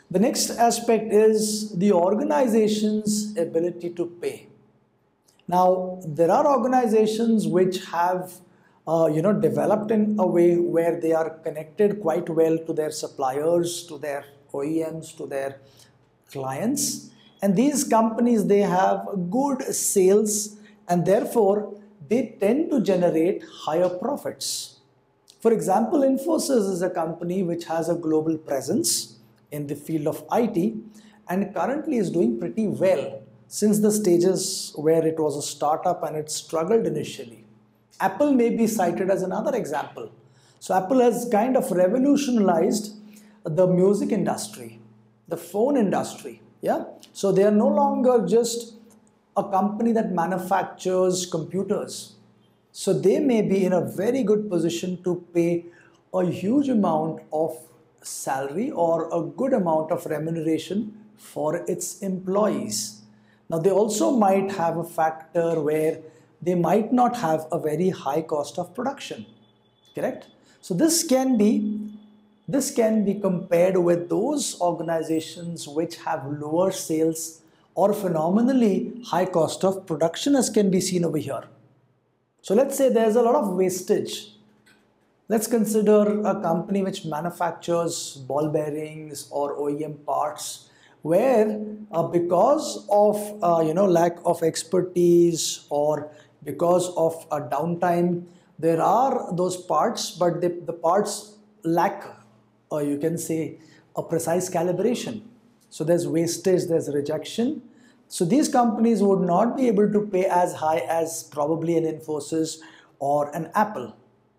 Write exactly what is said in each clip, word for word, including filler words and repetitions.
The next aspect is the organization's ability to pay. Now, there are organizations which have uh, you know, developed in a way where they are connected quite well to their suppliers, to their O E Ms, to their clients. And these companies, they have good sales and therefore they tend to generate higher profits. For example, Infosys is a company which has a global presence in the field of I T and currently is doing pretty well since the stages where it was a startup and it struggled initially. Apple may be cited as another example. So Apple has kind of revolutionized the music industry, the phone industry. Yeah? So they are no longer just a company that manufactures computers. So they may be in a very good position to pay a huge amount of salary or a good amount of remuneration for its employees. Now they also might have a factor where they might not have a very high cost of production, correct? So this can be this can be compared with those organizations which have lower sales or phenomenally high cost of production, as can be seen over here. So let's say there's a lot of wastage. Let's consider a company which manufactures ball bearings or O E M parts, where uh, because of uh, you know lack of expertise or because of a downtime, there are those parts, but the, the parts lack, or you can say, a precise calibration. So there's wastage, there's rejection. So these companies would not be able to pay as high as probably an Infosys or an Apple.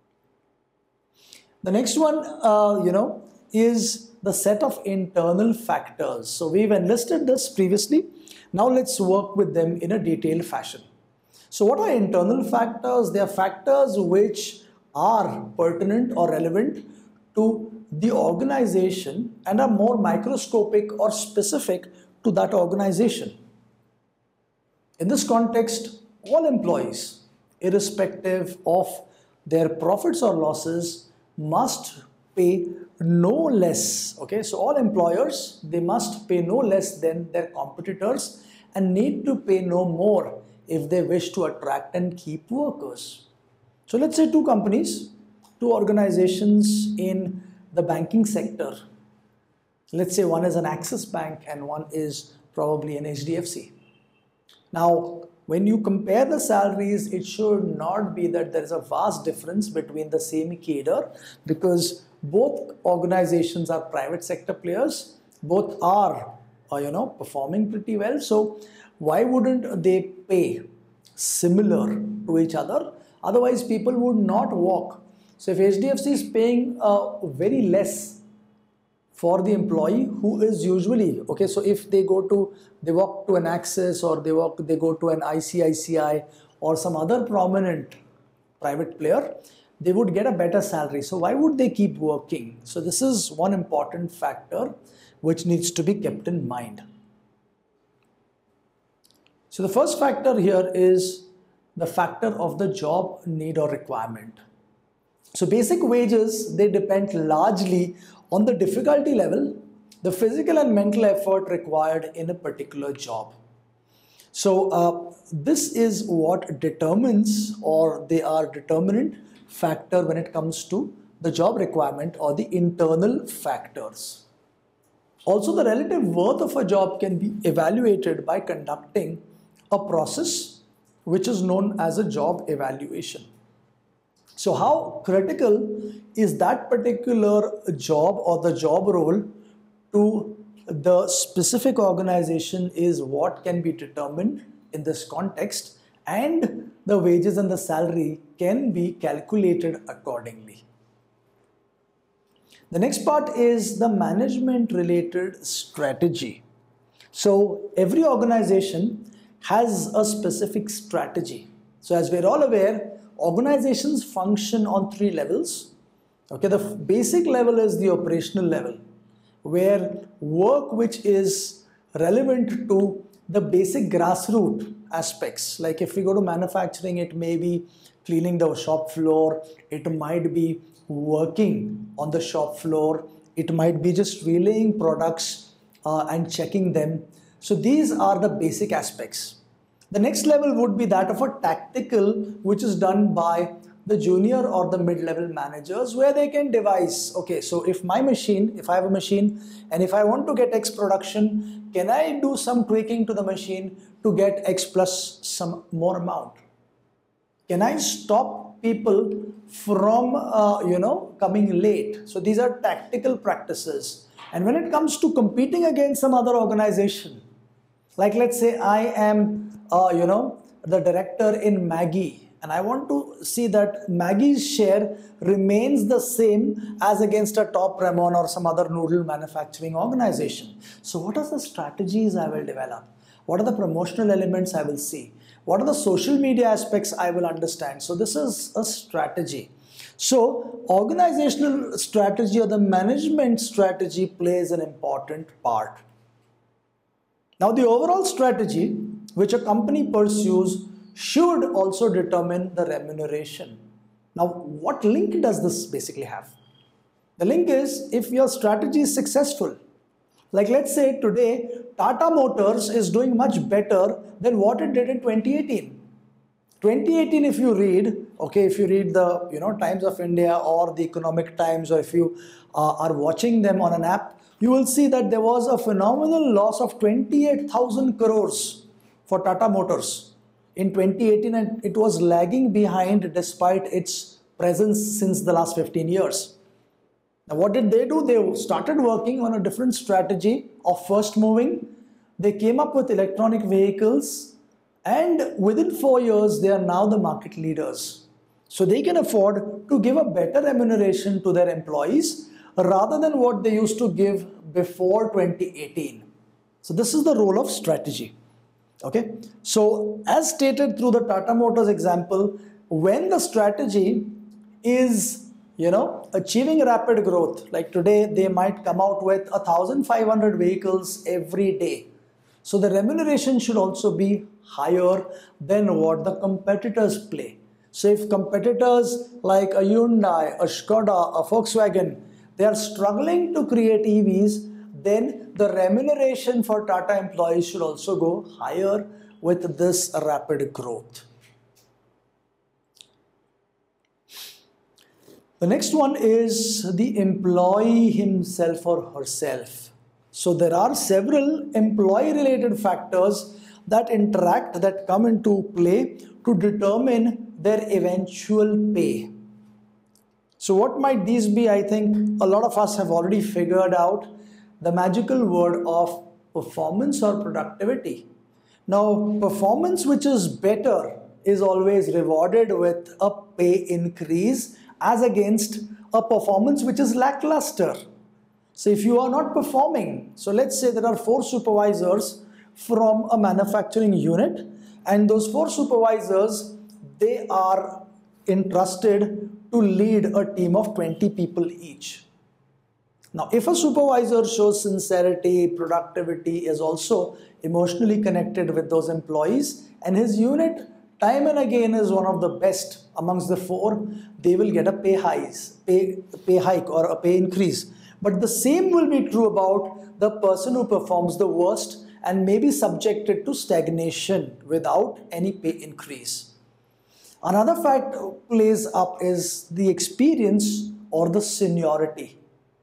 The next one, uh, you know, is the set of internal factors. So we've enlisted this previously. Now let's work with them in a detailed fashion. So what are internal factors? They are factors which are pertinent or relevant to the organization and are more microscopic or specific to that organization. In this context, all employees, irrespective of their profits or losses, must pay no less. Okay, so all employers, they must pay no less than their competitors and need to pay no more if they wish to attract and keep workers. So let's say two companies, two organizations in the banking sector. Let's say one is an Axis Bank and one is probably an H D F C. Now, when you compare the salaries, it should not be that there is a vast difference between the same cadre, because both organizations are private sector players, both are uh, you know performing pretty well. So why wouldn't they pay similar to each other? Otherwise people would not walk. So if H D F C is paying uh, very less for the employee, who is usually, okay, so if they go to, they walk to an Axis or they walk, they go to an I C I C I or some other prominent private player, they would get a better salary. So why would they keep working? So this is one important factor which needs to be kept in mind. So the first factor here is the factor of the job need or requirement. So basic wages, they depend largely on the difficulty level, the physical and mental effort required in a particular job. So uh, this is what determines, or they are determinant factor when it comes to the job requirement or the internal factors. Also, the relative worth of a job can be evaluated by conducting a process which is known as a job evaluation. So how critical is that particular job or the job role to the specific organization is what can be determined in this context, and the wages and the salary can be calculated accordingly. The next part is the management related strategy. So every organization has a specific strategy. So as we're all aware, organizations function on three levels. Okay, the basic level is the operational level, where work which is relevant to the basic grassroots aspects, like if we go to manufacturing, it may be cleaning the shop floor, it might be working on the shop floor, it might be just relaying products uh, and checking them. So these are the basic aspects. The next level would be that of a tactical, which is done by the junior or the mid-level managers, where they can devise, okay, so if my machine, if I have a machine and if I want to get X production, can I do some tweaking to the machine to get X plus some more amount? Can I stop people from, uh, you know, coming late? So these are tactical practices. And when it comes to competing against some other organization, like let's say I am, uh, you know, the director in Maggi, and I want to see that Maggi's share remains the same as against a top Ramon or some other noodle manufacturing organization. So what are the strategies I will develop? What are the promotional elements I will see? What are the social media aspects I will understand? So this is a strategy. So organizational strategy or the management strategy plays an important part. Now the overall strategy which a company pursues should also determine the remuneration. Now what link does this basically have? The link is, if your strategy is successful, like let's say today Tata Motors is doing much better than what it did in twenty eighteen. twenty eighteen, if you read, okay, if you read the, you know, Times of India or the Economic Times, or if you uh, are watching them on an app, you will see that there was a phenomenal loss of twenty-eight thousand crores for Tata Motors in twenty eighteen, and it was lagging behind despite its presence since the last fifteen years. Now what did they do? They started working on a different strategy of first moving. They came up with electronic vehicles, and within four years they are now the market leaders. So they can afford to give a better remuneration to their employees rather than what they used to give before twenty eighteen. So this is the role of strategy. Okay, so as stated through the Tata Motors example, when the strategy is, you know, achieving rapid growth, like today they might come out with one thousand five hundred vehicles every day. So the remuneration should also be higher than what the competitors play. So if competitors like a Hyundai, a Skoda, a Volkswagen, they are struggling to create E Vs, then the remuneration for Tata employees should also go higher with this rapid growth. The next one is the employee himself or herself. So there are several employee related factors that interact, that come into play to determine their eventual pay. So what might these be? I think a lot of us have already figured out the magical word of performance or productivity. Now, performance which is better is always rewarded with a pay increase as against a performance which is lackluster. So if you are not performing, so let's say there are four supervisors from a manufacturing unit, and those four supervisors, they are entrusted to lead a team of twenty people each. Now, if a supervisor shows sincerity, productivity, is also emotionally connected with those employees, and his unit time and again is one of the best amongst the four, they will get a pay highs, pay, pay hike or a pay increase. But the same will be true about the person who performs the worst and may be subjected to stagnation without any pay increase. Another fact plays up is the experience or the seniority.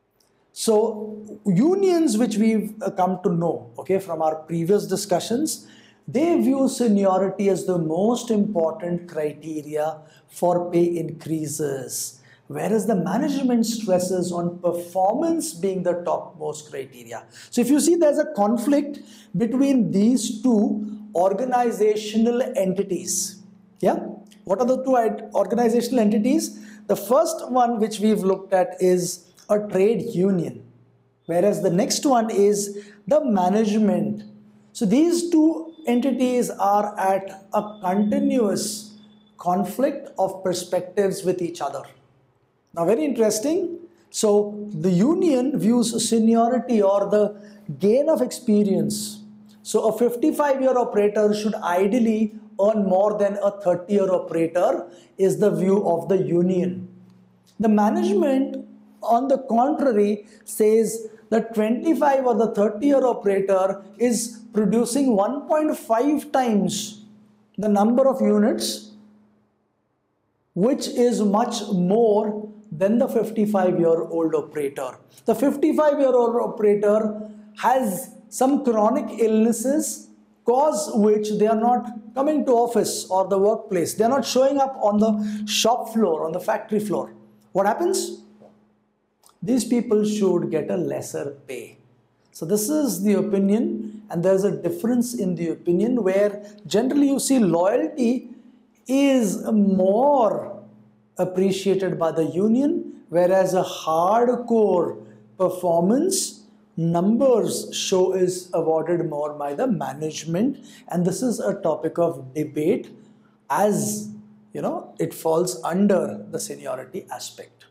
So unions, which we've come to know, okay, from our previous discussions, they view seniority as the most important criteria for pay increases, whereas the management stresses on performance being the topmost criteria. So if you see, there's a conflict between these two organizational entities. Yeah, what are the two organizational entities? The first one which we've looked at is a trade union, whereas the next one is the management. So these two entities are at a continuous conflict of perspectives with each other. Now, very interesting. So the union views seniority or the gain of experience. So a fifty-five year operator should ideally earn more than a thirty year operator is the view of the union. The management, on the contrary, says the twenty-five or the thirty year operator is producing one point five times the number of units, which is much more than the fifty-five year old operator. The fifty-five year old operator has some chronic illnesses, cause which they are not coming to office or the workplace. They are not showing up on the shop floor, on the factory floor. What happens? These people should get a lesser pay. So this is the opinion, and there's a difference in the opinion where generally you see loyalty is more appreciated by the union, whereas a hardcore performance numbers show is awarded more by the management. And this is a topic of debate, as you know, it falls under the seniority aspect.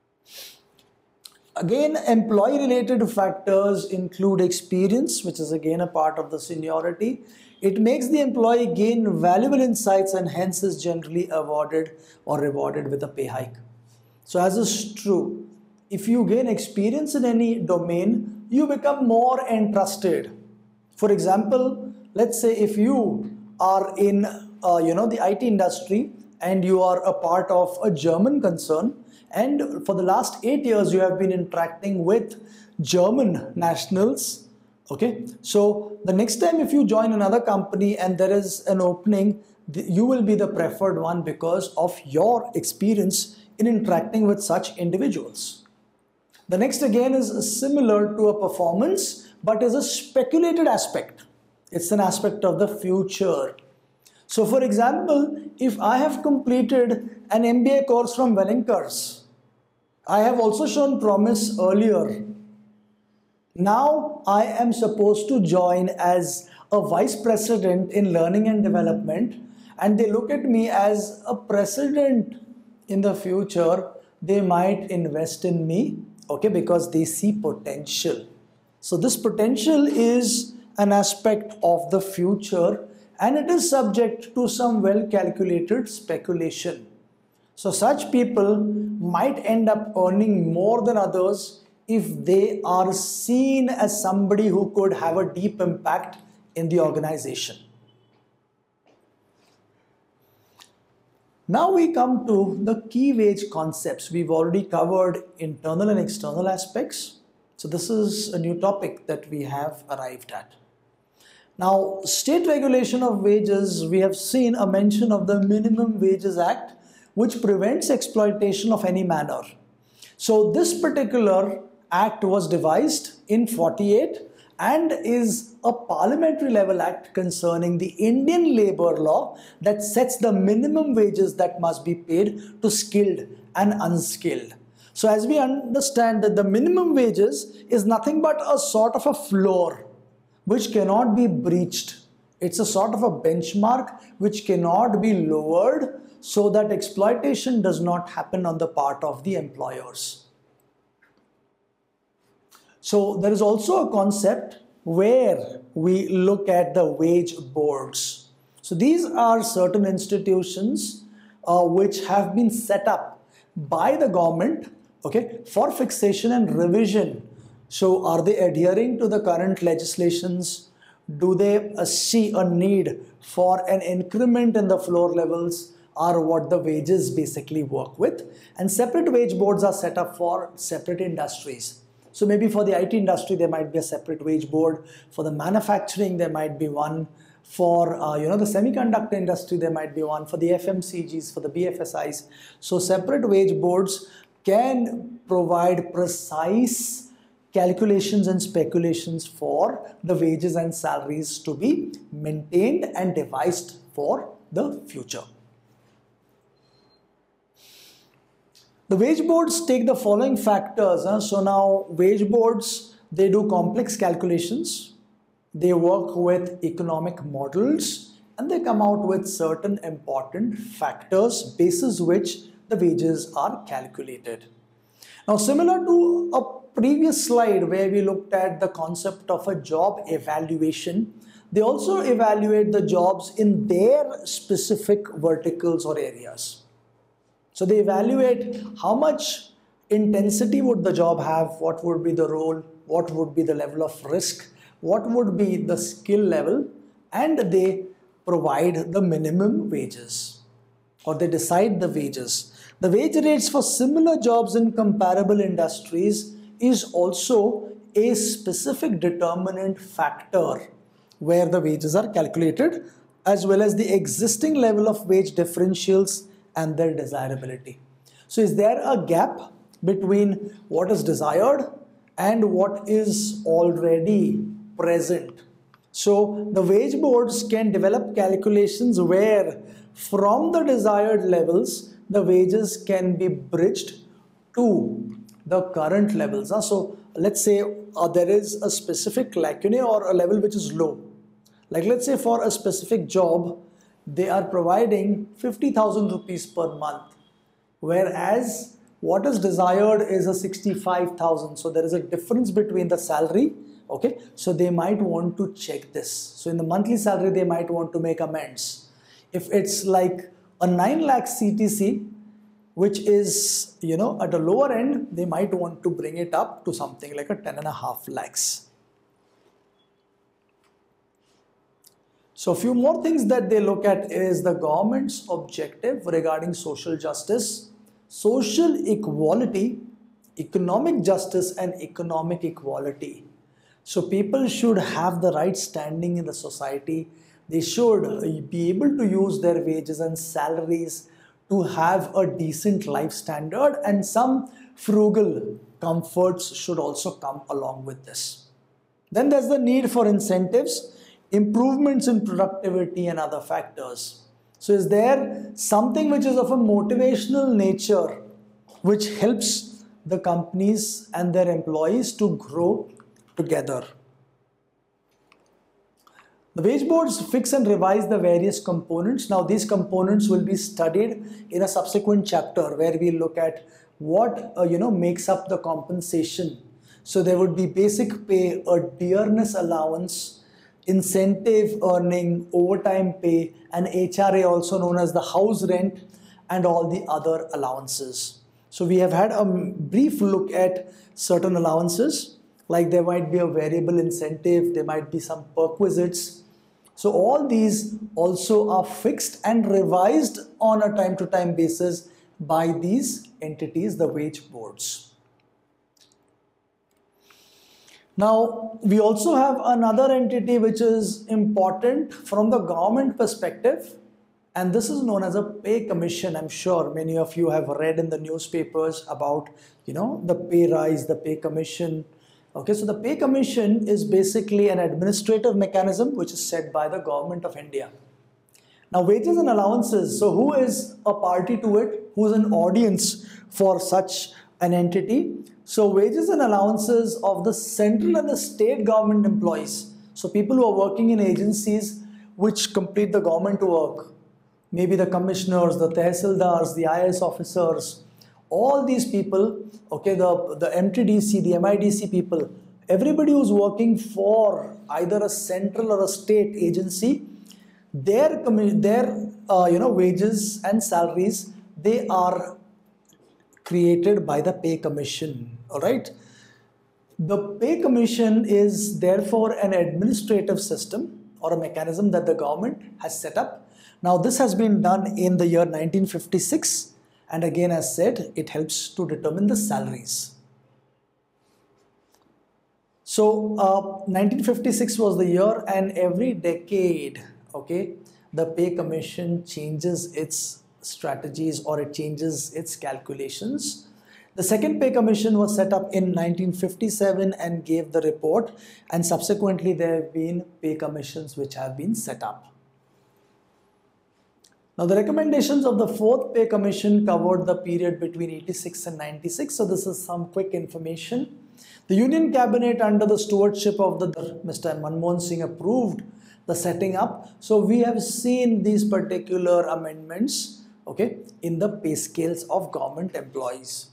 Again, employee related factors include experience, which is again a part of the seniority. It makes the employee gain valuable insights and hence is generally awarded or rewarded with a pay hike. So as is true, if you gain experience in any domain, you become more entrusted. For example, let's say if you are in uh, you know the I T industry and you are a part of a German concern, and for the last eight years you have been interacting with German nationals, okay, so the next time if you join another company and there is an opening, you will be the preferred one because of your experience in interacting with such individuals. The next again is similar to a performance, but is a speculated aspect. It's an aspect of the future. So for example, if I have completed an M B A course from Wellinkers, I have also shown promise earlier. Now I am supposed to join as a vice president in learning and development, and they look at me as a president in the future. They might invest in me, okay, because they see potential. So this potential is an aspect of the future, and it is subject to some well calculated speculation. So such people might end up earning more than others if they are seen as somebody who could have a deep impact in the organization. Now we come to the key wage concepts. We've already covered internal and external aspects. So this is a new topic that we have arrived at. Now, state regulation of wages, we have seen a mention of the Minimum Wages Act, which prevents exploitation of any manner. So this particular act was devised in forty-eight and is a parliamentary level act concerning the Indian labor law that sets the minimum wages that must be paid to skilled and unskilled. So as we understand that the minimum wages is nothing but a sort of a floor which cannot be breached. It's a sort of a benchmark which cannot be lowered so that exploitation does not happen on the part of the employers. So there is also a concept where we look at the wage boards. So these are certain institutions uh, which have been set up by the government, okay, for fixation and revision. So are they adhering to the current legislations? Do they uh, see a need for an increment in the floor levels, are what the wages basically work with? And separate wage boards are set up for separate industries. So maybe for the I T industry there might be a separate wage board, for the manufacturing there might be one, for uh, you know the semiconductor industry there might be one, for the F M C Gs, for the B F S Is. So separate wage boards can provide precise calculations and speculations for the wages and salaries to be maintained and devised for the future. The wage boards take the following factors. Huh? So now wage boards, they do complex calculations, they work with economic models, and they come out with certain important factors basis which the wages are calculated. Now similar to a previous slide where we looked at the concept of a job evaluation, they also evaluate the jobs in their specific verticals or areas. So they evaluate how much intensity would the job have, what would be the role, what would be the level of risk, what would be the skill level, and they provide the minimum wages, or they decide the wages. The wage rates for similar jobs in comparable industries is also a specific determinant factor where the wages are calculated, as well as the existing level of wage differentials and their desirability. So is there a gap between what is desired and what is already present? So the wage boards can develop calculations where from the desired levels, the wages can be bridged to the current levels. So let's say uh, there is a specific lacunae or a level which is low. Like let's say for a specific job, they are providing fifty thousand rupees per month, whereas what is desired is a sixty-five thousand. So there is a difference between the salary. Okay, so they might want to check this. So in the monthly salary, they might want to make amends. If it's like a nine lakh C T C, which is, you know, at a lower end, they might want to bring it up to something like a ten and a half lakhs. So a few more things that they look at is the government's objective regarding social justice, social equality, economic justice, and economic equality. So people should have the right standing in the society. They should be able to use their wages and salaries to have a decent life standard, and some frugal comforts should also come along with this. Then there's the need for incentives, improvements in productivity, and other factors. So is there something which is of a motivational nature which helps the companies and their employees to grow together? The wage boards fix and revise the various components. Now these components will be studied in a subsequent chapter where we look at what uh, you know makes up the compensation. So there would be basic pay, a dearness allowance, incentive earning, overtime pay, and H R A, also known as the house rent, and all the other allowances. So we have had a brief look at certain allowances, like there might be a variable incentive, there might be some perquisites. So all these also are fixed and revised on a time-to-time basis by these entities, the wage boards. Now, we also have another entity which is important from the government perspective, and this is known as a pay commission. I'm sure many of you have read in the newspapers about, you know, the pay rise, the pay commission. Okay, so the pay commission is basically an administrative mechanism which is set by the government of India. Now, wages and allowances, so who is a party to it? Who is an audience for such an entity? So wages and allowances of the central and the state government employees, so people who are working in agencies which complete the government work, maybe the commissioners, the tehsildars, the I A S officers, all these people, okay, the, the M T D C, the M I D C people, everybody who's working for either a central or a state agency, their, their uh, you know, wages and salaries, they are created by the pay commission, all right? The pay commission is therefore an administrative system or a mechanism that the government has set up. Now, this has been done in the year nineteen fifty-six. And again, as said, it helps to determine the salaries. So uh, nineteen fifty-six was the year, and every decade, okay, the pay commission changes its strategies or it changes its calculations. The second pay commission was set up in nineteen fifty-seven and gave the report, and subsequently there have been pay commissions which have been set up. Now, the recommendations of the fourth pay commission covered the period between eighty-six and ninety-six. So this is some quick information. The Union Cabinet under the stewardship of the Mister Manmohan Singh approved the setting up. So we have seen these particular amendments, okay, in the pay scales of government employees.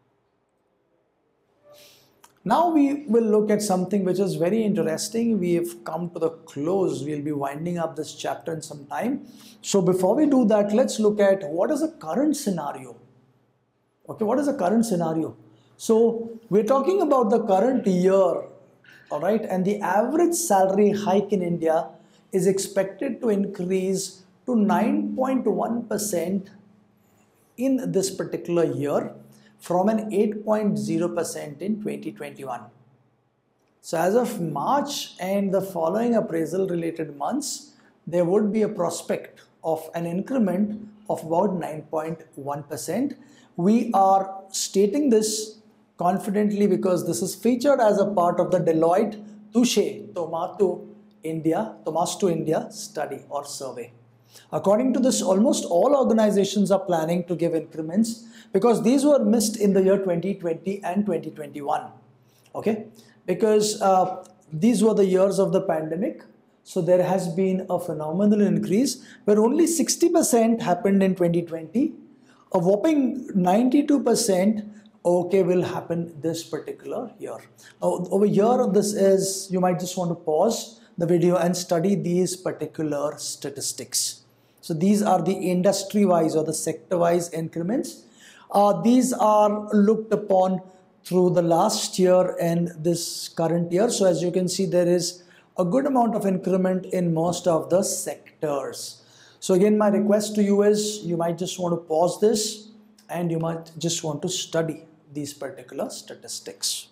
Now we will look at something which is very interesting. We have come to the close. We'll be winding up this chapter in some time. So before we do that, let's look at what is the current scenario. Okay, what is the current scenario? So we're talking about the current year, all right, and the average salary hike in India is expected to increase to nine point one percent in this particular year from an eight point zero percent in twenty twenty-one. So as of March and the following appraisal related months, there would be a prospect of an increment of about nine point one percent. We are stating this confidently because this is featured as a part of the Deloitte Touche Tomato India, Tomasto India study or survey. According to this, almost all organizations are planning to give increments because these were missed in the year twenty twenty and twenty twenty-one. Okay, because uh, these were the years of the pandemic. So there has been a phenomenal increase where only sixty percent happened in twenty twenty. A whopping ninety-two percent okay will happen this particular year. Now, over here, this is, you might just want to pause the video and study these particular statistics. So these are the industry-wise or the sector-wise increments. Uh, these are looked upon through the last year and this current year. So as you can see, there is a good amount of increment in most of the sectors. So again, my request to you is you might just want to pause this and you might just want to study these particular statistics.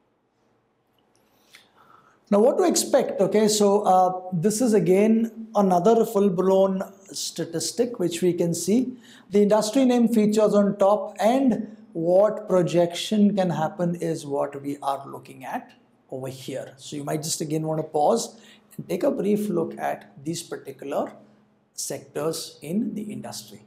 Now what to expect? Okay, so uh, this is again another full-blown statistic which we can see. The industry name features on top and what projection can happen is what we are looking at over here. So you might just again want to pause and take a brief look at these particular sectors in the industry.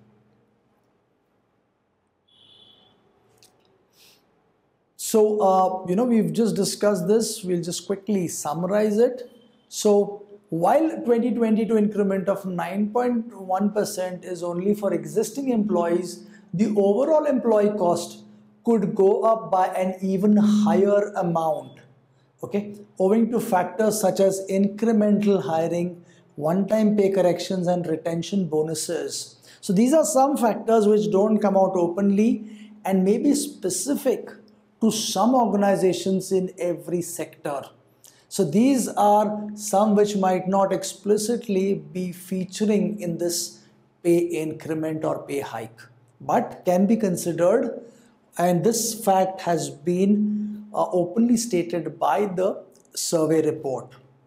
So, uh, you know, we've just discussed this. We'll just quickly summarize it. So, while twenty twenty-two increment of nine point one percent is only for existing employees, the overall employee cost could go up by an even higher amount, okay, owing to factors such as incremental hiring, one-time pay corrections and retention bonuses. So, these are some factors which don't come out openly and may be specific to some organizations in every sector. So these are some which might not explicitly be featuring in this pay increment or pay hike, but can be considered, and this fact has been uh, openly stated by the survey report.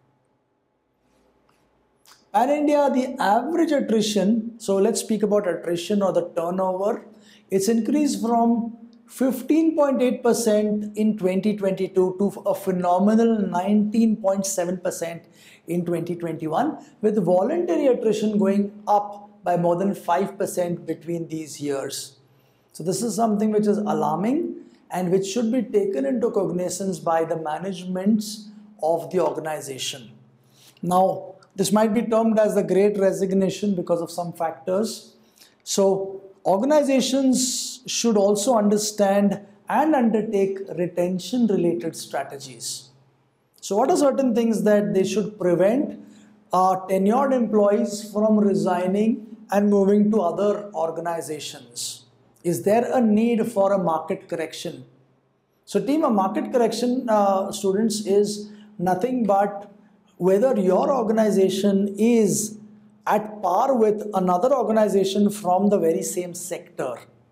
Pan India, the average attrition, so let's speak about attrition or the turnover, it's increased from fifteen point eight percent in twenty twenty-two to a phenomenal nineteen point seven percent in twenty twenty-one, with voluntary attrition going up by more than five percent between these years. So this is something which is alarming and which should be taken into cognizance by the managements of the organization. Now, this might be termed as the Great Resignation because of some factors. So organizations should also understand and undertake retention related strategies. So what are certain things that they should prevent uh, tenured employees from resigning and moving to other organizations? Is there a need for a market correction? So team, a market correction, uh, students, is nothing but whether your organization is at par with another organization from the very same sector.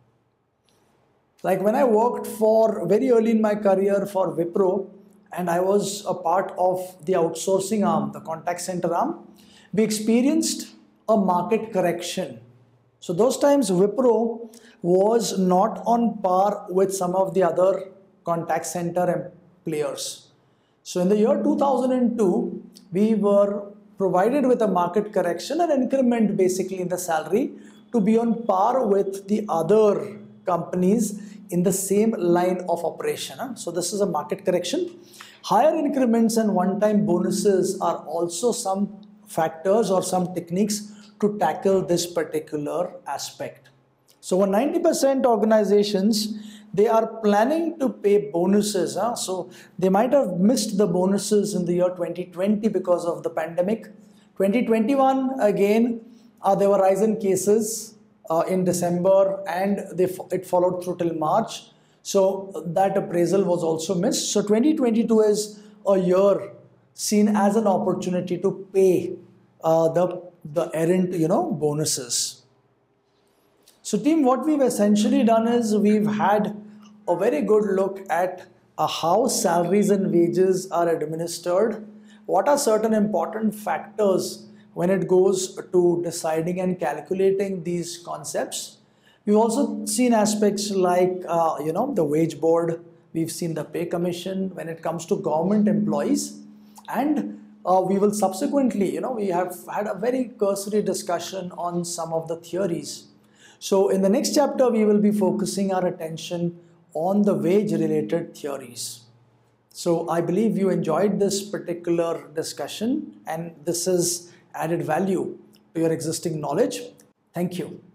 Like when I worked for very early in my career for Wipro, and I was a part of the outsourcing arm, the contact center arm, we experienced a market correction. So those times Wipro was not on par with some of the other contact center players. So in the year two thousand two, we were provided with a market correction, an increment basically in the salary to be on par with the other companies in the same line of operation. So this is a market correction. Higher increments and one-time bonuses are also some factors or some techniques to tackle this particular aspect. So over ninety percent organizations, they are planning to pay bonuses. Huh? So they might have missed the bonuses in the year twenty twenty because of the pandemic. twenty twenty-one, again, uh, there were rise in cases uh, in December and they, it followed through till March. So that appraisal was also missed. So twenty twenty-two is a year seen as an opportunity to pay uh, the, the errant, you know, bonuses. So team, what we've essentially done is we've had a very good look at uh, how salaries and wages are administered, what are certain important factors when it goes to deciding and calculating these concepts. We've also seen aspects like, uh, you know, the wage board. We've seen the pay commission when it comes to government employees. And uh, we will subsequently, you know, we have had a very cursory discussion on some of the theories. So in the next chapter, we will be focusing our attention on the wage related theories. So I believe you enjoyed this particular discussion and this has added value to your existing knowledge. Thank you.